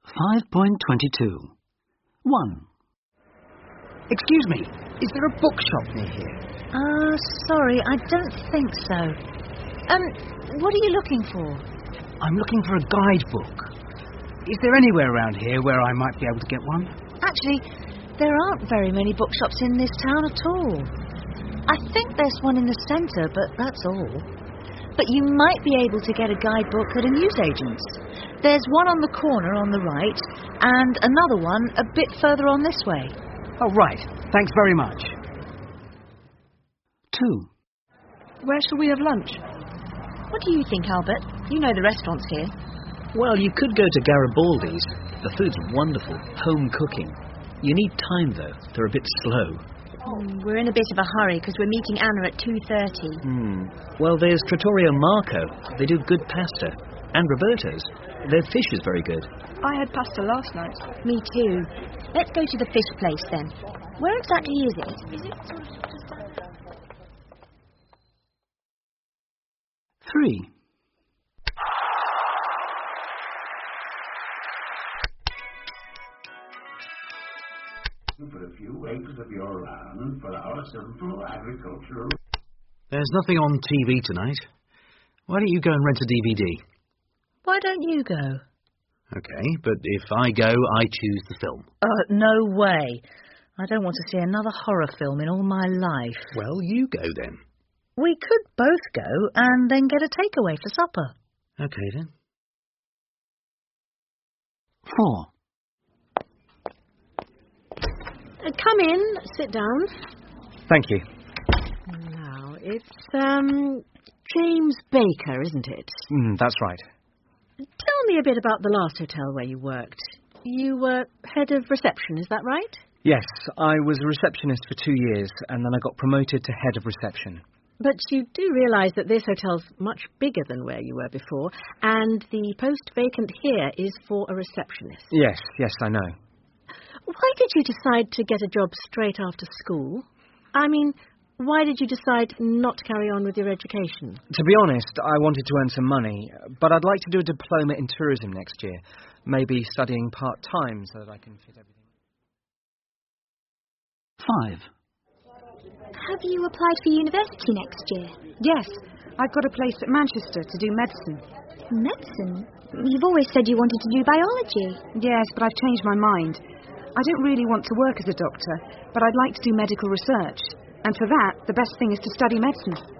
5.22. 1. Excuse me, is there a bookshop near here? Sorry, I don't think so. What are you looking for? I'm looking for a guidebook. Is there anywhere around here where I might be able to get one? Actually, there aren't very many bookshops in this town at all. I think there's one in the centre, but that's all. But you might be able to get a guidebook at a newsagent's. There's one on the corner on the right, and another one a bit further on this way. Oh, right. Thanks very much. 2. Where shall we have lunch? What do you think, Albert? You know the restaurants here. Well, you could go to Garibaldi's. The food's wonderful, home cooking. You need time, though. They're a bit slow. We're in a bit of a hurry because we're meeting Anna at 2:30. Well, there's Trattoria Marco. They do good pasta. And Roberto's. Their fish is very good. I had pasta last night. Me too. Let's go to the fish place then. Where exactly is it? Is it sort of just... 3. For a few acres of your land for our simple agricultural... There's nothing on TV tonight. Why don't you go and rent a DVD? Why don't you go? Okay, but if I go, I choose the film. No way. I don't want to see another horror film in all my life. Well, you go then. We could both go and then get a takeaway for supper. Okay then. 4. Come in, sit down. Thank you. Now, it's, James Baker, isn't it? That's right. Tell me a bit about the last hotel where you worked. You were head of reception, is that right? Yes, I was a receptionist for 2 years, and then I got promoted to head of reception. But you do realise that this hotel's much bigger than where you were before, and the post vacant here is for a receptionist. Yes, I know. Why did you decide to get a job straight after school? I mean, why did you decide not to carry on with your education? To be honest, I wanted to earn some money, but I'd like to do a diploma in tourism next year. Maybe studying part-time so that I can fit everything. 5. Have you applied for university next year? Yes, I've got a place at Manchester to do medicine. Medicine? You've always said you wanted to do biology. Yes, but I've changed my mind. I don't really want to work as a doctor, but I'd like to do medical research. And for that, the best thing is to study medicine.